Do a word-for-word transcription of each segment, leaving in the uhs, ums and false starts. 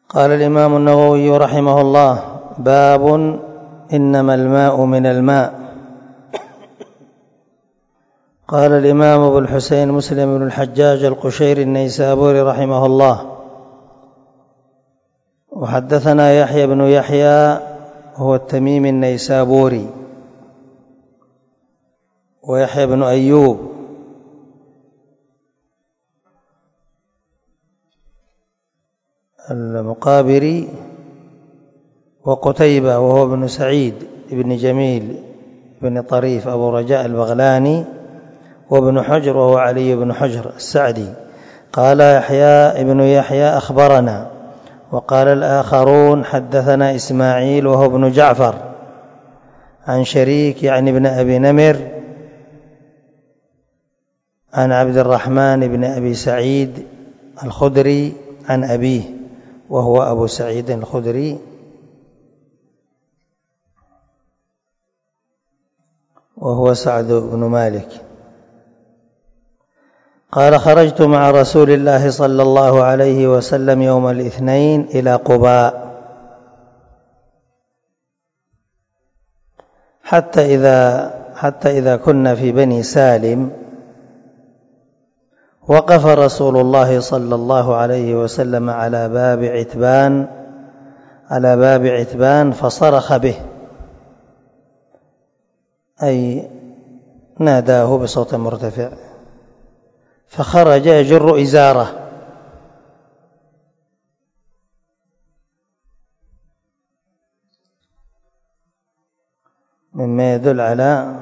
قال الإمام النووي رحمه الله: باب إنما الماء من الماء. قال الإمام أبو الحسين مسلم بن الحجاج القشيري النيسابوري رحمه الله: وحدثنا يحيى بن يحيى هو التميمي النيسابوري، ويحيى بن أيوب المقابري، وقتيبة وهو ابن سعيد بن جميل بن طريف أبو رجاء البغلاني، وابن حجر وهو علي بن حجر السعدي. قال يحيى ابن يحيى أخبرنا، وقال الآخرون حدثنا إسماعيل وهو ابن جعفر عن شريك يعني ابن أبي نمر عن عبد الرحمن بن أبي سعيد الخدري عن أبيه وهو أبو سعيد الخدري، وهو سعد بن مالك. قال: خرجت مع رسول الله صلى الله عليه وسلم يوم الاثنين إلى قباء، حتى إذا, حتى إذا كنا في بني سالم وقف رسول الله صلى الله عليه وسلم على باب عتبان على باب عتبان فصرخ به، أي ناداه بصوت مرتفع، فخرج يجر إزاره، مما يدل على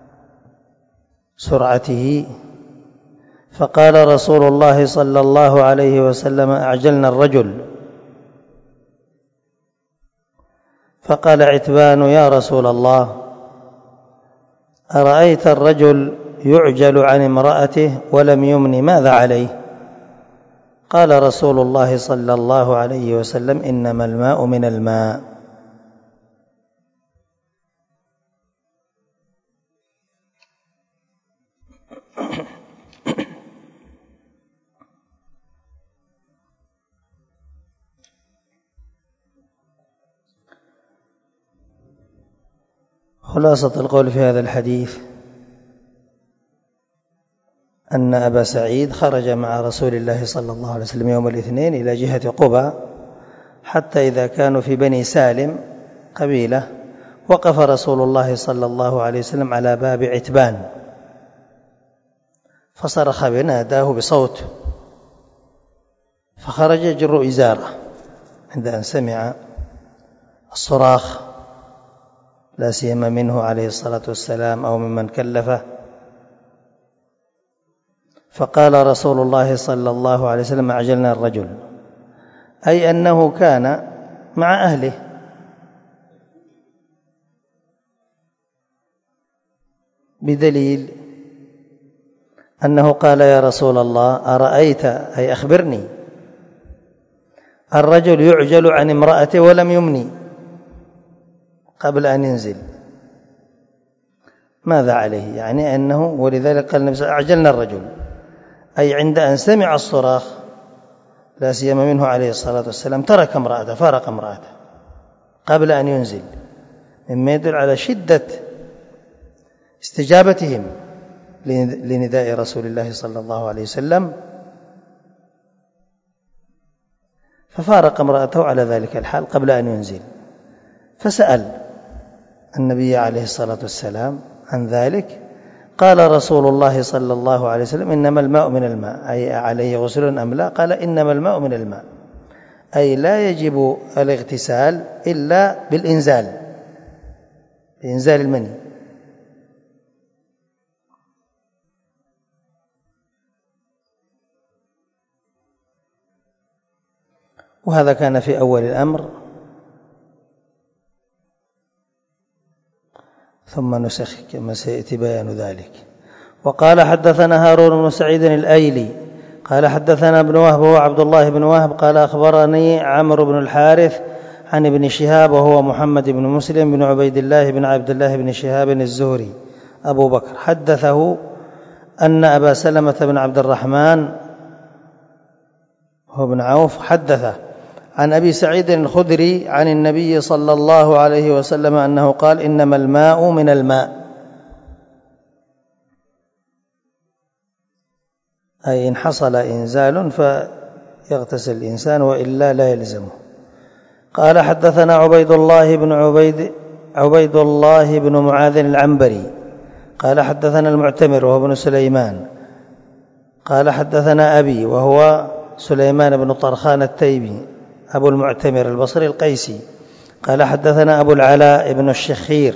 سرعته. فقال رسول الله صلى الله عليه وسلم: أعجلنا الرجل. فقال عتبان: يا رسول الله، أرأيت الرجل يعجل عن امرأته ولم يمن، ماذا عليه؟ قال رسول الله صلى الله عليه وسلم: إنما الماء من الماء. خلاصة القول في هذا الحديث أن أبا سعيد خرج مع رسول الله صلى الله عليه وسلم يوم الاثنين إلى جهة قبى، حتى إذا كانوا في بني سالم قبيلة، وقف رسول الله صلى الله عليه وسلم على باب عتبان فصرخ بناداه بصوت، فخرج يجر إزاره عند أن سمع الصراخ، لا سيما منه عليه الصلاة والسلام أو ممن كلفه. فقال رسول الله صلى الله عليه وسلم: أعجلنا الرجل، أي أنه كان مع أهله، بدليل أنه قال: يا رسول الله، أرأيت، أي أخبرني، الرجل يعجل عن امرأته ولم يمني قبل أن ينزل، ماذا عليه؟ يعني أنه، ولذلك قال النبي: أعجلنا الرجل، أي عند أن سمع الصراخ لا سيما منه عليه الصلاة والسلام ترك امرأته، فارق امرأته قبل أن ينزل، مما يدل على شدة استجابتهم لنداء رسول الله صلى الله عليه وسلم، ففارق امرأته على ذلك الحال قبل أن ينزل. فسأل النبي عليه الصلاة والسلام عن ذلك، قال رسول الله صلى الله عليه وسلم: إنما الماء من الماء، أي عليه غسل أم لا؟ قال: إنما الماء من الماء، أي لا يجب الاغتسال إلا بالإنزال، بإنزال المني. وهذا كان في أول الأمر، ثم نسخ كما سيأتي بيان ذلك. وقال: حدثنا هارون بن سعيد الأيلي قال حدثنا ابن وهب وهو عبد الله بن وهب قال أخبرني عمرو بن الحارث عن ابن شهاب وهو محمد بن مسلم بن عبيد الله بن عبد الله بن شهاب الزهري أبو بكر، حدثه أن أبا سلمة بن عبد الرحمن هو بن عوف حدثه عن أبي سعيد الخدري عن النبي صلى الله عليه وسلم أنه قال: إنما الماء من الماء، أي إن حصل إنزال فيغتسل الإنسان وإلا لا يلزمه. قال: حدثنا عبيد الله بن عبيد عبيد الله بن معاذ العنبري قال: حدثنا المعتمر وهو ابن سليمان قال: حدثنا أبي وهو سليمان بن طرخان التيمي أبو المعتمر البصري القيسي قال: حدثنا أبو العلاء بن الشخير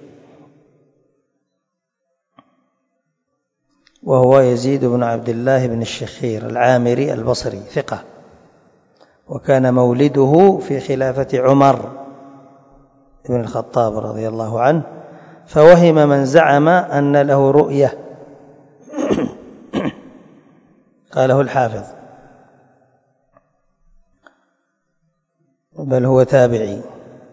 وهو يزيد بن عبد الله بن الشخير العامري البصري ثقة، وكان مولده في خلافة عمر بن الخطاب رضي الله عنه، فوهم من زعم أن له رؤية. قاله الحافظ، بل هو تابعي.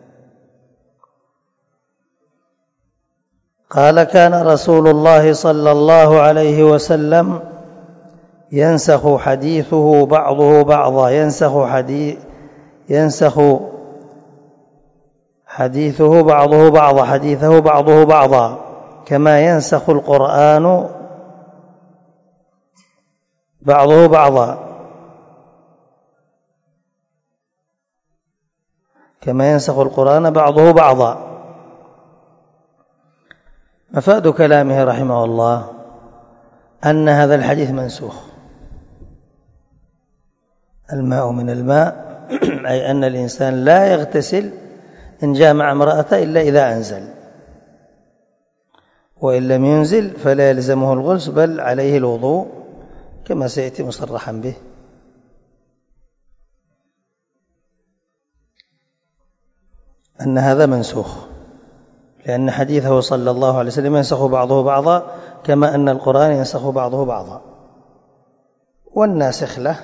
قال: كان رسول الله صلى الله عليه وسلم ينسخ حديثه بعضه بعضا ينسخ حديث ينسخ حديثه بعضه بعضا حديثه بعضه بعضا كما ينسخ القرآن بعضه بعضا كما ينسخ القرآن بعضه بعضا. مفاد كلامه رحمه الله أن هذا الحديث منسوخ. الماء من الماء، أي أن الإنسان لا يغتسل إن جامع امرأته إلا إذا أنزل، وإن لم ينزل فلا يلزمه الغسل بل عليه الوضوء كما سيأتي مصرحا به. أن هذا منسوخ، لأن حديثه صلى الله عليه وسلم ينسخ بعضه بعضا كما أن القرآن ينسخ بعضه بعضا. والناسخ له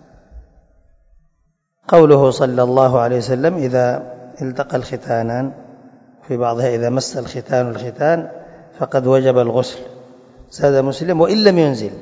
قوله صلى الله عليه وسلم: إذا التقى الختانان، في بعضها إذا مس الختان الختان فقد وجب الغسل، زاد مسلم: وإن لم ينزل.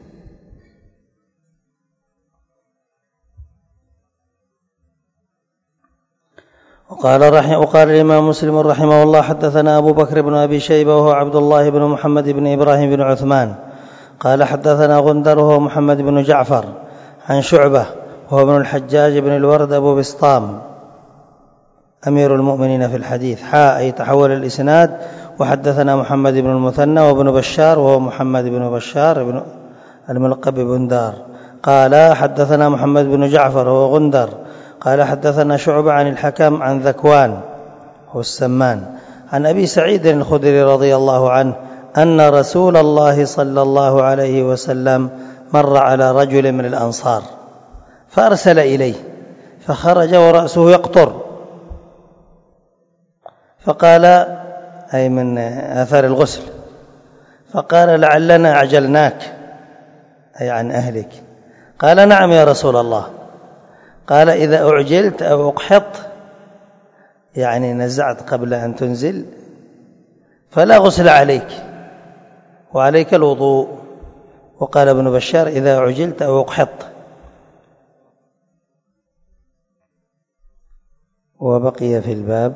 وقال, رحمه وقال الإمام مسلم رحمه الله: حدثنا أبو بكر بن أبي شيبة وهو عبد الله بن محمد بن إبراهيم بن عثمان قال: حدثنا غندر وهو محمد بن جعفر عن شعبة وهو ابن الحجاج بن الورد أبو بسطام أمير المؤمنين في الحديث حاء أي تحول الإسناد. وحدثنا محمد بن المثنى وابن بشار وهو محمد بن بشار بن الملقب بندار قال: حدثنا محمد بن جعفر وهو غندر قال: حدثنا شعبة عن الحكم عن ذكوان هو السمان عن أبي سعيد الخدري رضي الله عنه أن رسول الله صلى الله عليه وسلم مر على رجل من الأنصار فأرسل إليه فخرج ورأسه يقطر، فقال، أي من آثار الغسل، فقال: لعلنا أعجلناك، أي عن أهلك. قال: نعم يا رسول الله. قال: إذا أعجلت أو أقحط، يعني نزعت قبل أن تنزل، فلا غسل عليك وعليك الوضوء. وقال ابن بشار: إذا عجلت أو أقحط. وبقي في الباب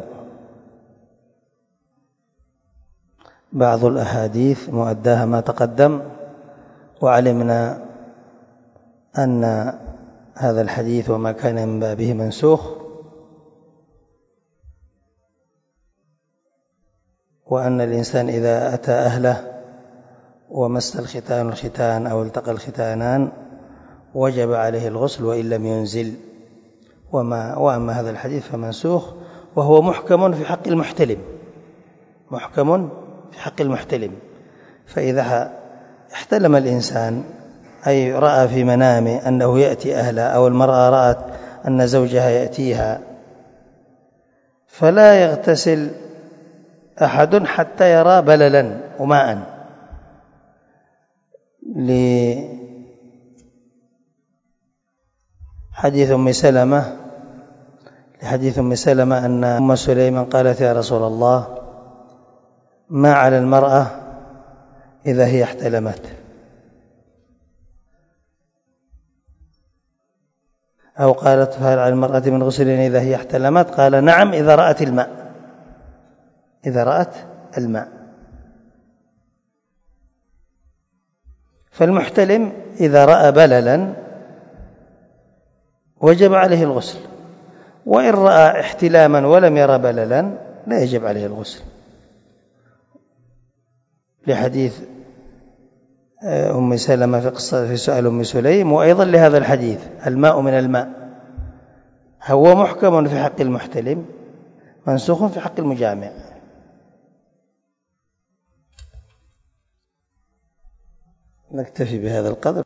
بعض الأحاديث مؤداها ما تقدم، وعلمنا أن هذا الحديث وما كان من بابه منسوخ، وأن الإنسان إذا أتى أهله ومس الختان الختان أو التقى الختانان وجب عليه الغسل وإن لم ينزل. وما وأما هذا الحديث فمنسوخ، وهو محكم في حق المحتلم، محكم في حق المحتلم. فإذا احتلم الإنسان، أي رأى في منامه أنه يأتي أهله، أو المرأة رأت أن زوجها يأتيها، فلا يغتسل أحد حتى يرى بللا وماء، لحديث أم سلمة لحديث أم سلمة أن أم سليمان قالت: يا رسول الله، ما على المرأة إذا هي احتلمت؟ أو قالت فهل على المرأة من غسل إذا هي احتلمت؟ قال نعم إذا رأت الماء، إذا رأت الماء. فالمحتلم إذا رأى بللا وجب عليه الغسل، وإن رأى احتلاما ولم يرى بللا لا يجب عليه الغسل، لحديث أم سلمة في قصة في سؤال أم سليم، وأيضا لهذا الحديث الماء من الماء، هو محكم في حق المحتلم منسوخ في حق المجامع. نكتفي بهذا القدر.